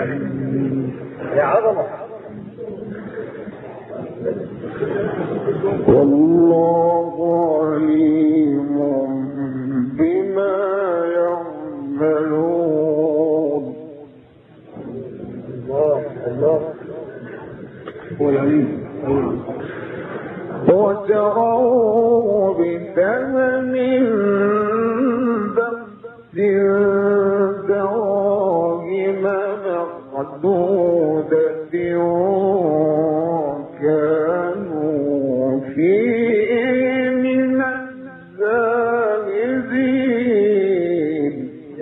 يا عظمة. والله عليم بما يعملون. الله هو العليم. وشروا بثمن بخس دراهم معدودة وكانوا فيه من الزاهدين.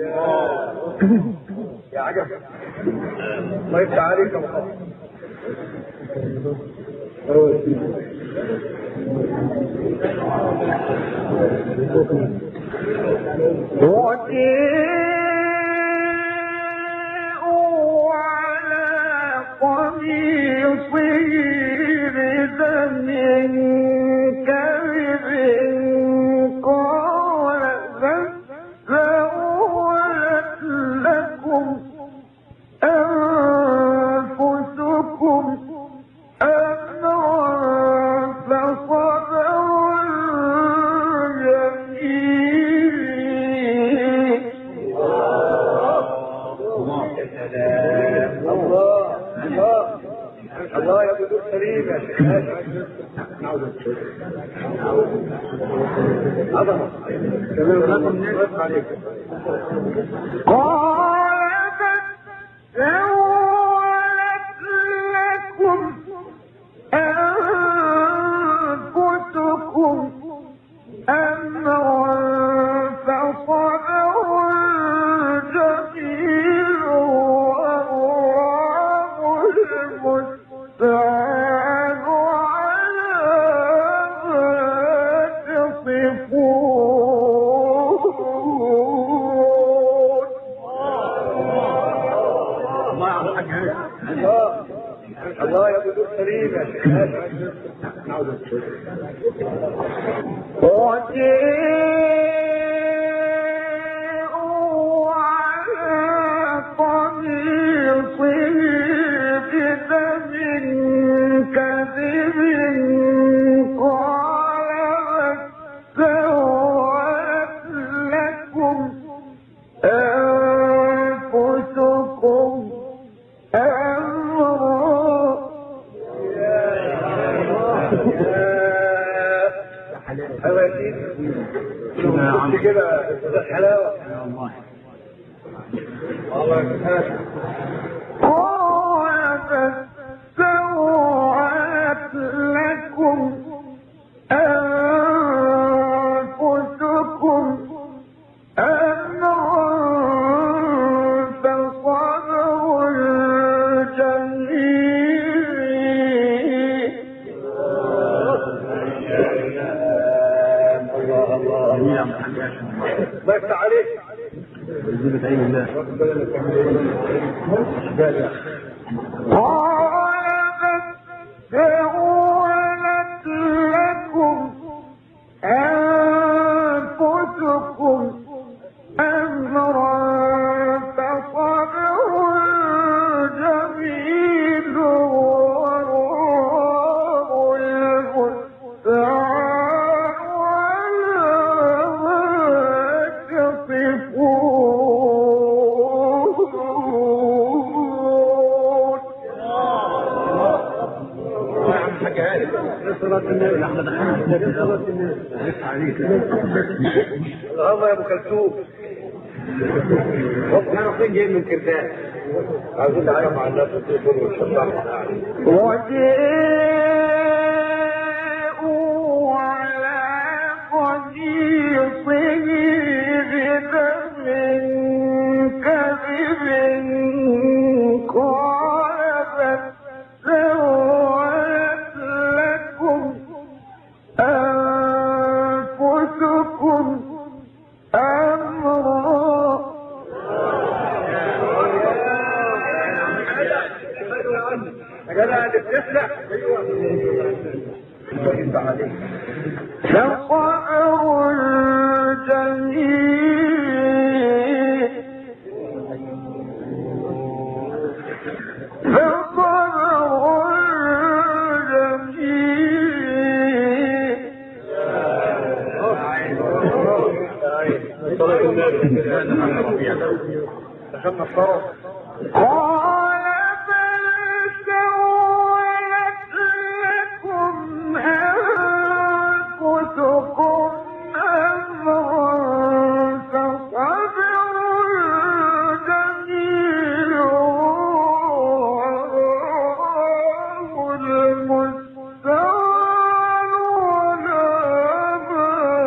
يا عجب. الله يفتح عليك يا محمد. وجاءوا على قميصه بدم كذب قال فسولت لكم أنفسكم أمرا فصبر جميل. الله يا ابو دور كريم يا شيخ. عظمه كمان نعرف عليك. قال فسولت لكم أنفسكم أمرا فصبر جميل والله المستعان على ما تصفون. الله يا ابو دور كريم يا شيخ. وجاءوا على قميصه بدم كذب قال سولت لكم أنفسكم أمرا. ايوه يا سيدي كده حلاوه. الله يسعدك. قال فسولت لكم أنفسكم أمرا فصبر جميل. الله يفتح عليك. قال فسولت لكم أنفسكم أمرا فصبر جميل والله المستعان على ما تصفون. الله يا ابو كلثوم. احنا فين جايين من كردان؟ عايزين نعرف عن الناس التليفون والشطار. وجاءوا على قميصه بدم كذب قال فسولت لكم أنفسكم أمرا. يا جدع انت بتسرح. فصبر جميل دخلنا الصرف. قال بل سولت لكم أنفسكم أمرا فصبر جميل والمستعان على ما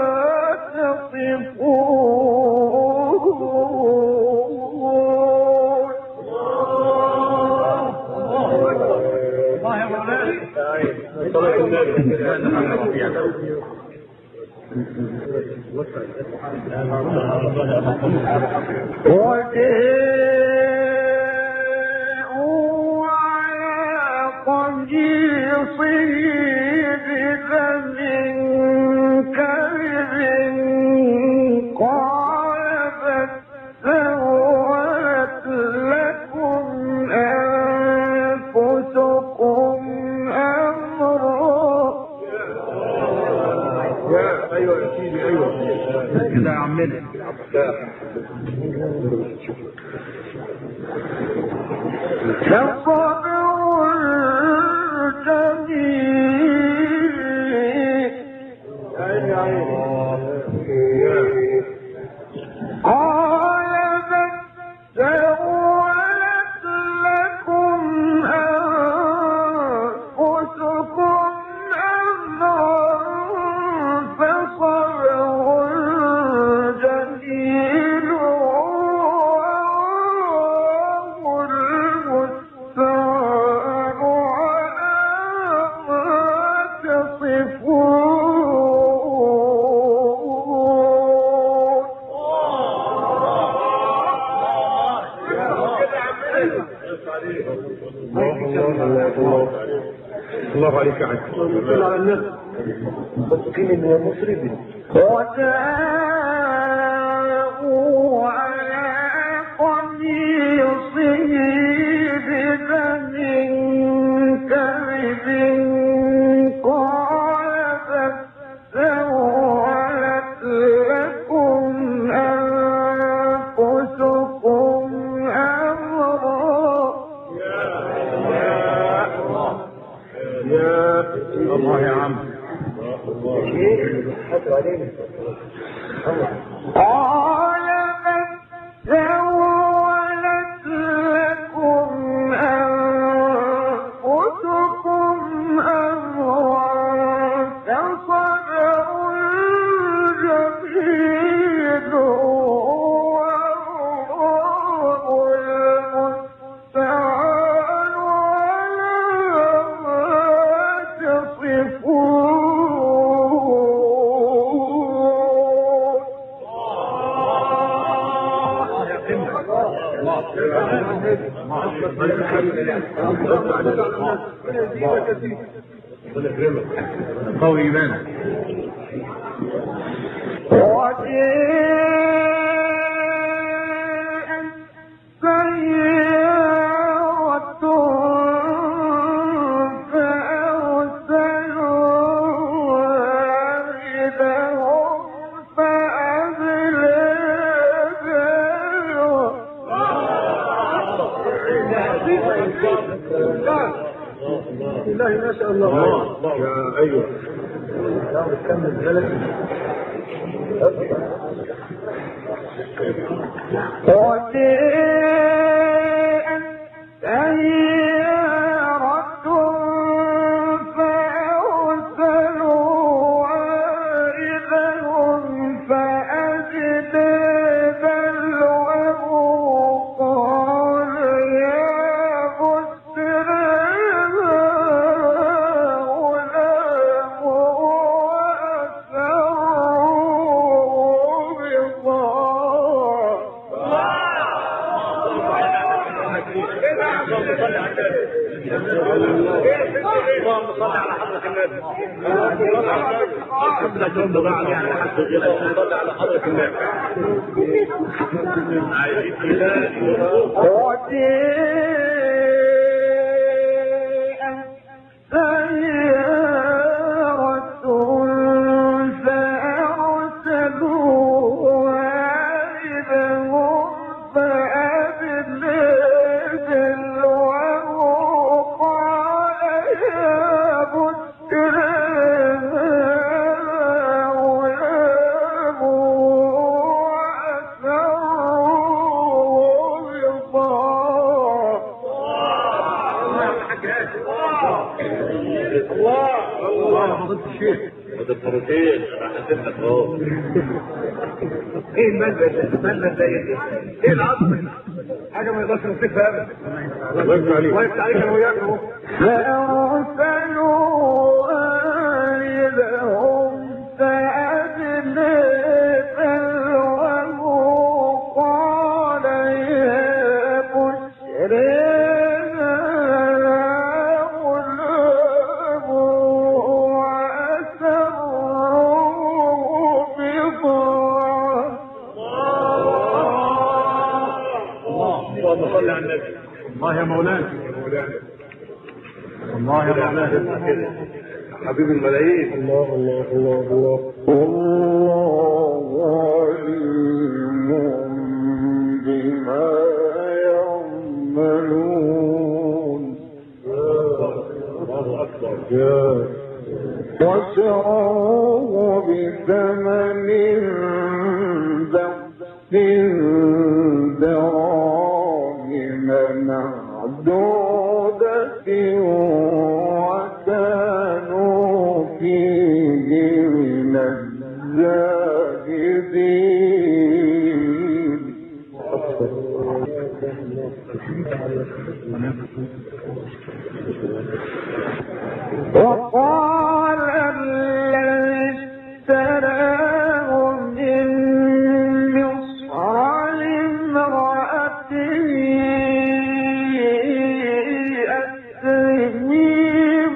وجاءوا على قميصه بدم كذب قال بل سولت لكم أنفسكم أمرا. ايوه يا سيدي ايوه كده يا عمنا. فصبر جميل قال بل سولت لكم أنفسكم أمرا فصبر جميل والمستعان على ما تصفون. الله عليك يا عم. على الناس مسكين من المسرفين. وجاءوا على قميصه بدم كذب قال بل سولت لكم أنفسكم أمرا. يا الله يا عم. قال بل سولت لكم أنفسكم أمرا فصبر جميل والمستعان على ما تصفون. قوي ايمانك. وجاءت سيارة فأرسلوا واردهم فأدلى الله ما شاء الله. يا ايوه كمل ذلك. وجاءت سيارة فأرسلوا واردهم فأدلى دلوه قال يا بشر غلام وأسروا بضاعة. اللهم صل على حضرة النبي. صل على حضرة النبي. وجاء الله يا فضيلة الشيخ. ده الطرفين انا حسيت لك اهو. ايه الملبس ده ايه العظم؟ حاجه ما يقدرش نمسكها ابدا. الله يفتح عليك. الله يفتح عليك انا وياك اهو. فأرسلوا آيلهم فأدلى فالوه قال يا بشرى الله يا مولانا. الله يا مولانا. حبيب الملايين. الله الله الله الله. عليم بما يعملون. الله أكبر. وشروه بثمن بخس دراهم معدودة وكانوا فيه من الزاهدين. وقال الذي اشتراه من مصر لامرأته أكرمي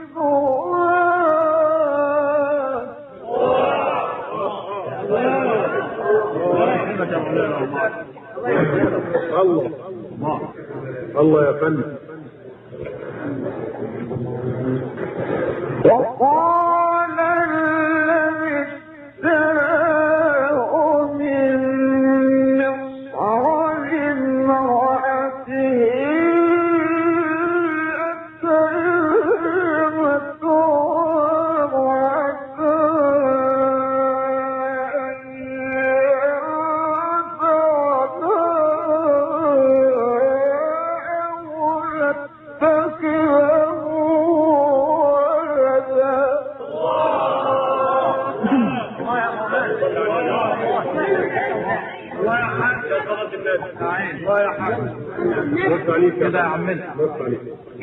مثواه. الله يا فندم. وقال الذي اشتراه من مصر لامرأته أكرمته الله يا حاج. بص عليك كده يا عمنا. بص عليك.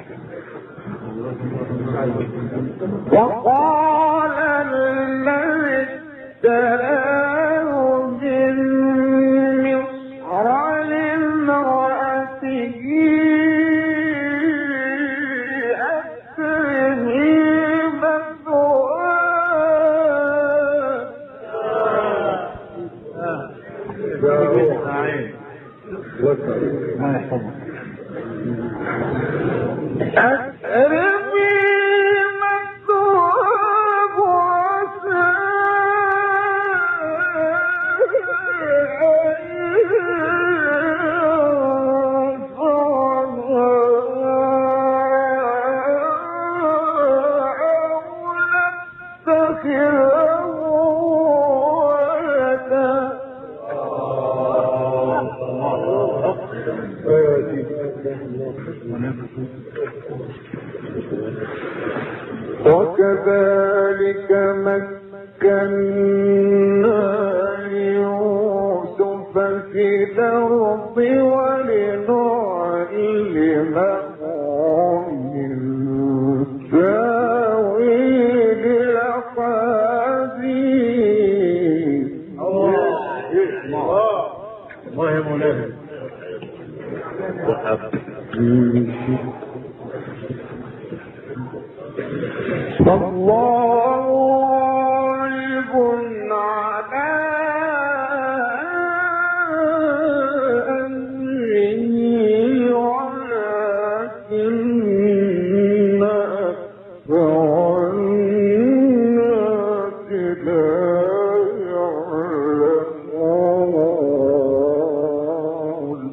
وقال الذي اشتراه من مصر لامرأته أكرمي مثواه. ما يحفظك. أكرمي مثواه وعسى وكذلك مكنا ليوسف في الأرض ولنعلمه من تأويل الأحاديث. الله يا مولانا. فالله غالب على أمره ولكن أكثر الناس لا يعلمون.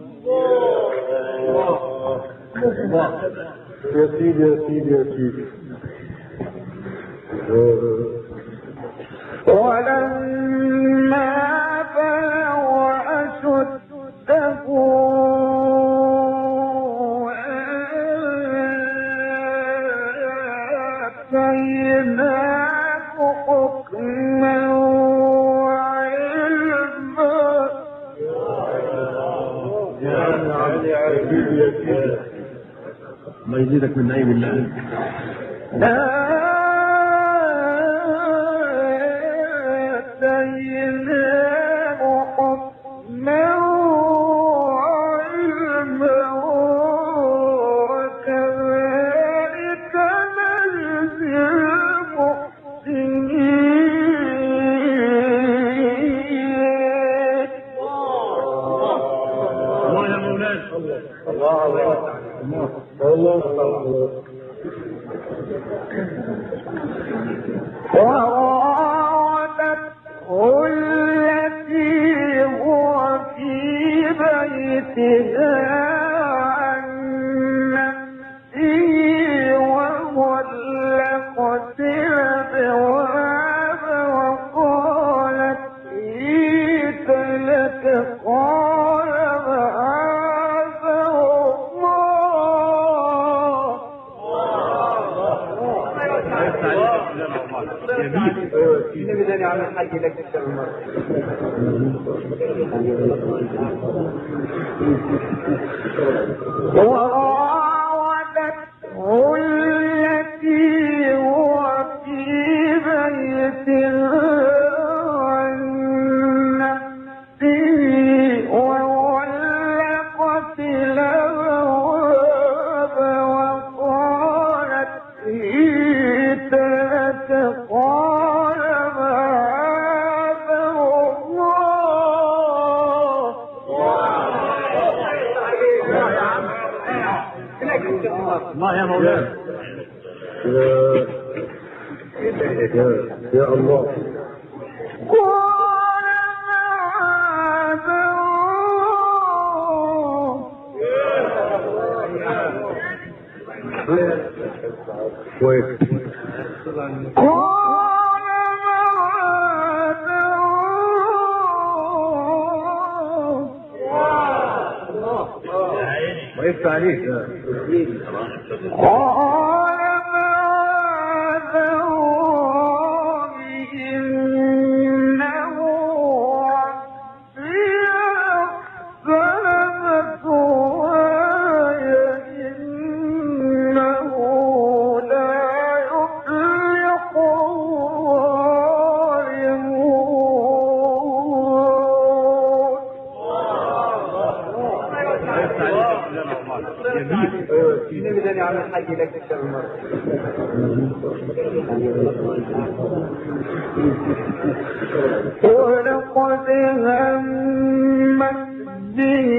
يا سيدي يا سيدي يا سيدي. ولما بلغ أشده وآتيناه حكما وعلما. ما يزيدك من نعيم الله. آتيناه حكما وعلما وكذلك نجزي المحسنين. الله يا مولانا. وراودته التي هو في بيتها عن نفسه وغلقت الأبواب وقالت هيت لك قال معاذ النبي ده يعمل حاجة لك الشر. وراودته التي هو في بيتها عن نفسه وغلقت الأبواب وقالت هيت لك قال معاذ الله يا مولانا. يا الله. قال معاذ كويس. وقفت عليك. قال معاذ الله إنه ربي أحسن مثواي إنه لا يفلح النبي ده يعمل حاجة لك الشر. ولقد همت به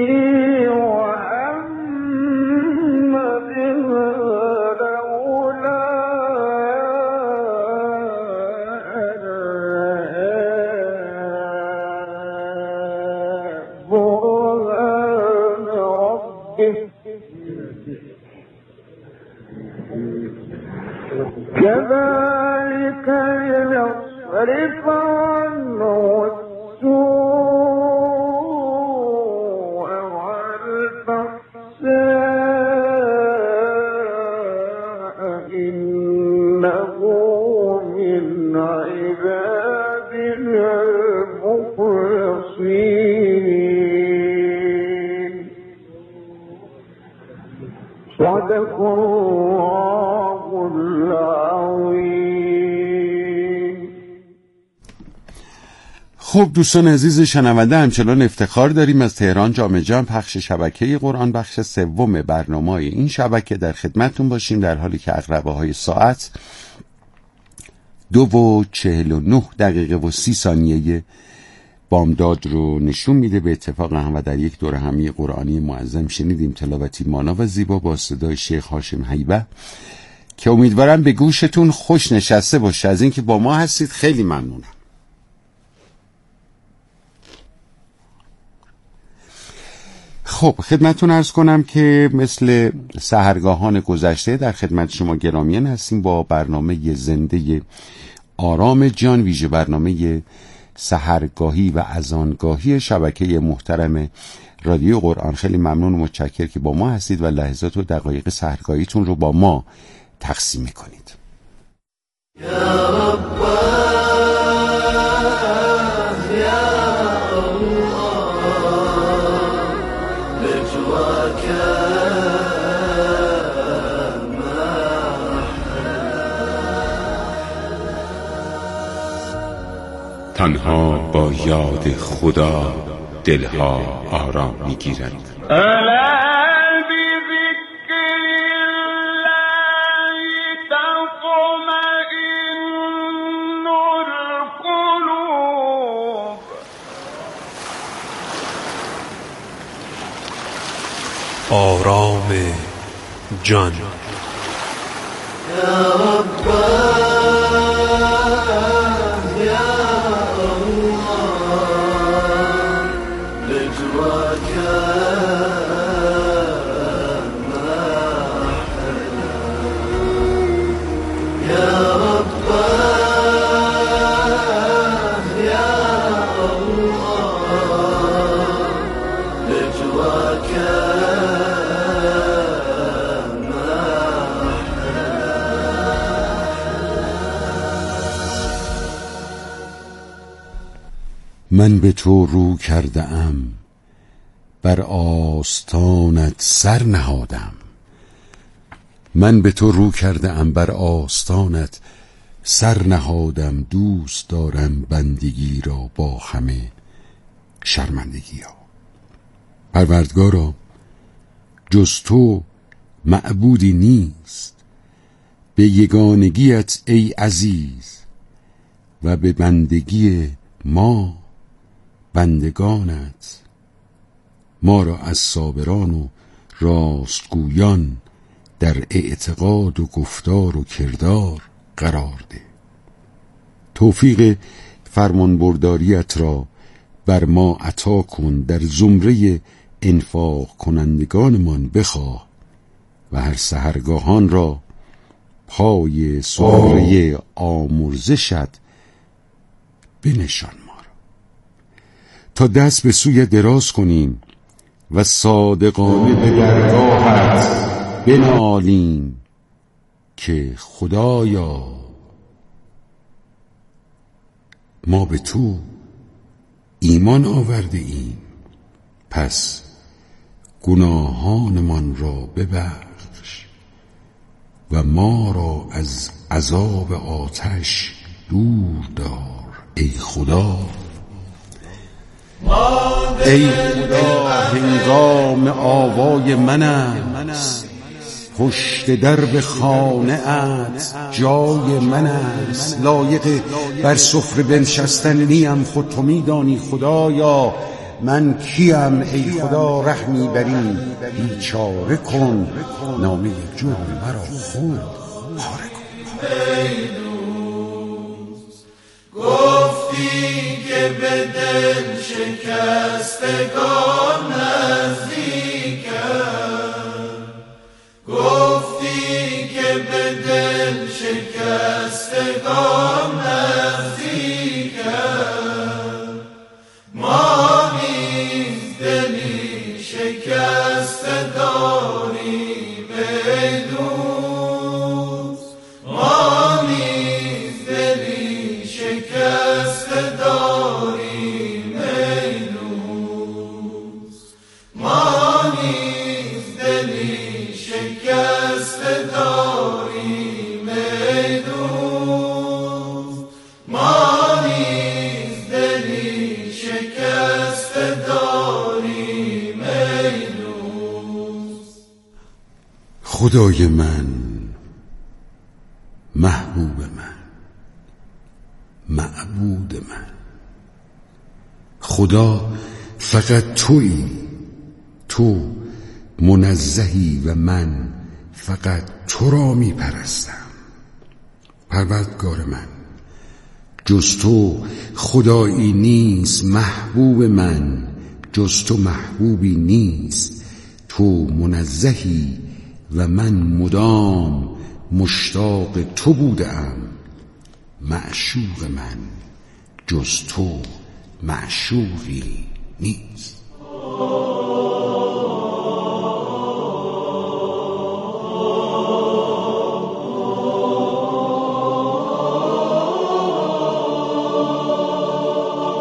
وهم بها لولا برهان ربه كذلك لنصرف عنه السوء والفحشاء إنه من عبادنا المخلصين. صدق الله العظيم. خب دوستان عزیز شنونده، همچنان افتخار داریم از تهران جامع جان پخش شبکه قرآن بخش سوم برنامه این شبکه در خدمتتون باشیم، در حالی که عقربه های ساعت 2:49 بامداد رو نشون میده. به اتفاق هم و در یک دوره همی قرآنی معظم شنیدیم تلاوتی مانا و زیبا با صدای شیخ هاشم هیبه که امیدوارم به گوشتون خوش نشسته باشه. از اینکه با ما هستید خیلی ممنونم. خب خدمتتون عرض کنم که مثل سحرگاهان گذشته در خدمت شما گرامیان هستیم با برنامه زنده آرام جان، ویژه برنامه سحرگاهی و اذانگاهی شبکه محترم رادیو قرآن. خیلی ممنون و متشکر که با ما هستید و لحظات و دقایق سحرگاهیتون رو با ما تقسیم میکنید. تنها با یاد خدا دلها آرام میگیرند. آرام جان. من به تو رو کرده ام، بر آستانت سر نهادم. من به تو رو کرده ام، بر آستانت سر نهادم. دوست دارم بندگی را با همه شرمندگی ها. پروردگارا، جز تو معبودی نیست، به یگانگیت ای عزیز و به بندگی ما بندگانت. ما را از صابران و راستگویان در اعتقاد و گفتار و کردار قرار ده. توفیق فرمانبرداریت را بر ما عطا کن، در زمره انفاق کنندگانمان بخواه و هر سحرگاهان را پای سفره آمرزشت بنشان ما را، تا دست به سوی دراز کنیم و صادقانه به درگاهت بنالیم که خدایا ما به تو ایمان آورده ایم، پس گناهانمان را ببخش و ما را از عذاب آتش دور دار ای خدا. ای خدا، هنگام آوای من است، پشت درب خانه ات جای من است. لایق بر سفره بنشستن نیم، خود تو میدانی خدایا من کیم. ای خدا رحمی بری بیچاره کن، نامه جرم مرا خود پاره کن. ای دوست گفتی که به دل شکستگان نزدیکم، گفتی که به دل شکستگان نزدیکم. ما نیز دلی شکسته داریم ای دوست، ما نیز دلی شکسته داریم ای دوست، ما نیز دلی شکسته داریم ای دوست، ما نیز دلی شکسته داریم ای دوست. خدای من، محبوب من، معبود من، خدا فقط تویی. تو منزهی و من فقط تو را می پرستم. پروردگار من، جز تو خدایی نیست. محبوب من، جز تو محبوبی نیست. تو منزهی و من مدام مشتاق تو بودم. معشوق من، جز تو معشوقی نیست.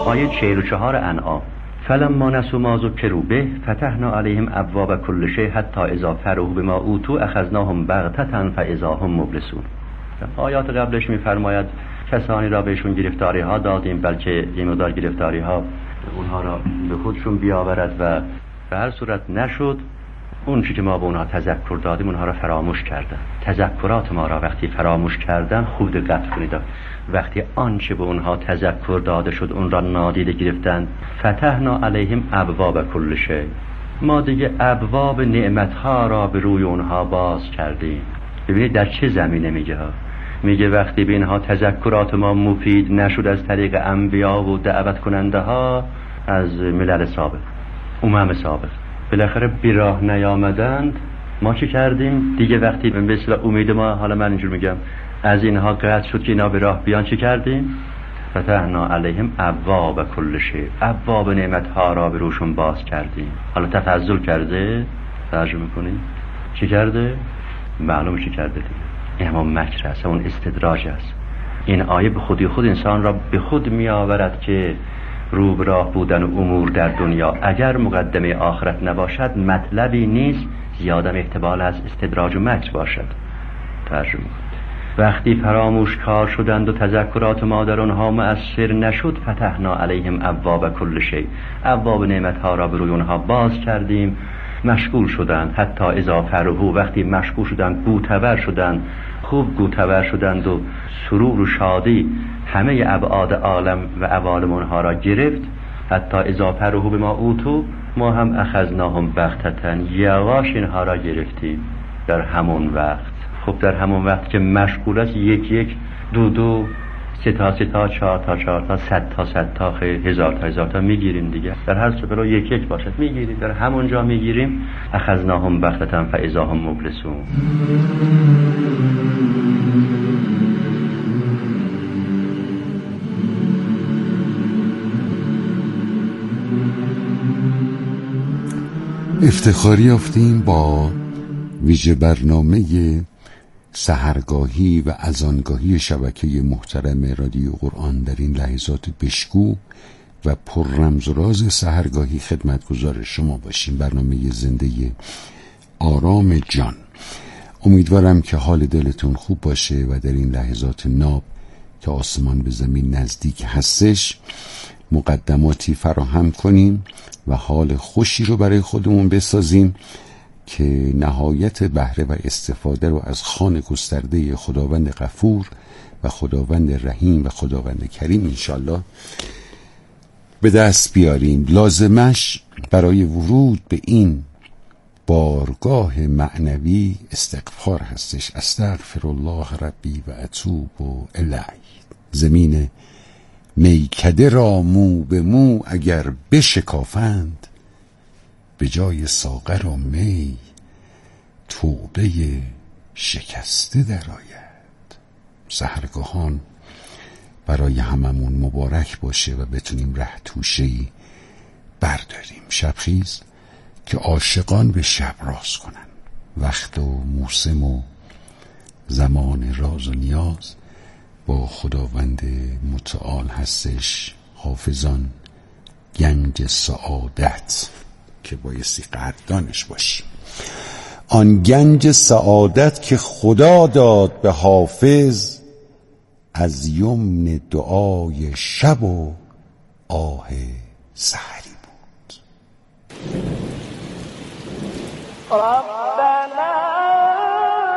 آیه 44 انعام. فلما نسوا ما ذکروا به فتحنا علیهم ابواب کل شیء حتی اذا فرحوا بما اوتوا اخذناهم بغتة فاذا هم مبلسون. آیات قبلش میفرماید کسانی را بهشون گرفتاری ها دادیم، بلکه یه مقدار گرفتاری ها اونها را به خودشون بیاورد و به هر صورت نشد. اون چیزی که ما به اونها تذکر دادیم اونها را فراموش کردن. تذکرات ما را وقتی فراموش کردن، خوب دقت کنید، وقتی آنچه به اونها تذکر داده شد اون را نادیده گرفتن، فتحنا علیهم ابواب کل شیء، ما دیگه ابواب نعمتها را به روی اونها باز کردیم. ببینید در چه زمینه میگه ها؟ میگه وقتی به اینها تذکرات ما مفید نشد از طریق انبیا و دعوت کننده ها از ملل سابق، امم سابق، بالاخره بیراه نیامدند، ما چی کردیم؟ دیگه وقتی به اصطلاح امید ما، حالا من اینجور میگم، از اینها قطع شد که اینا به راه بیان، چی کردیم؟ فتحنا علیهم ابواب کل شیء، ابواب نعمتها را به روشون باز کردیم. حالا تفضل کرده، ترجمه کنیم چی کرده؟ معلوم چی کرده دیگه. این همون مکر است، اون استدراج است. این آیه به خودی خود انسان را به خود می آورد که رو به راه بودن امور در دنیا اگر مقدمه آخرت نباشد مطلبی نیست، زیادم احتمال از استدراج و مکر باشد. ترجمه کنید. وقتی فراموش کار شدند و تذکرات ما در آنها مؤثر نشد، فتحنا علیهم ابواب کل شیء، ابواب نعمتها را به روی آنها باز کردیم. مشغول شدند حتی اذا فرحوا، وقتی مشغول شدند، گوتور شدند، خوب گوتور شدند و سرور و شادی همه ابعاد عالم و عوالم آنها را گرفت. حتی اذا فرحوا بما اوتوا، ما هم اخذناهم بغتة، یواش اینها را گرفتیم در همون وقت. خب در همون وقت که مشغول است، یک یک، دو دو، سه تا، چهار تا، صد تا، هزار تا میگیریم دیگه. در هر سفر یک یک باشد میگیریم، در همونجا میگیریم. اخذناهم بغتة فاذا هم مبلسون. افتخاری یافتیم با ویژه برنامه سحرگاهی و اذانگاهی شبکه محترم رادیو قرآن در این لحظات بشکوه و پر رمز و راز سحرگاهی خدمتگزار شما باشیم. برنامه زنده آرام جان. امیدوارم که حال دلتون خوب باشه و در این لحظات ناب که آسمان به زمین نزدیک هستش مقدماتی فراهم کنیم و حال خوشی رو برای خودمون بسازیم که نهایت بهره و استفاده رو از خوان گسترده خداوند غفور و خداوند رحیم و خداوند کریم انشالله به دست بیاریم. لازمش برای ورود به این بارگاه معنوی استغفار هستش. استغفر الله ربی و اتوب الیه. زمین میکده را مو به مو اگر بشکافند، به جای ساغر و می توبه شکسته درآید. سحرگاهان برای هممون مبارک باشه و بتونیم ره توشه‌ای برداریم. شبخیز که عاشقان به شب راز کنن. وقت و موسم و زمان راز و نیاز با خداوند متعال هستش. حافظان گنج سعادت که بایستی قدردانش باشیم. آن گنج سعادت که خدا داد به حافظ، از یمن دعای شب و آه سحری بود.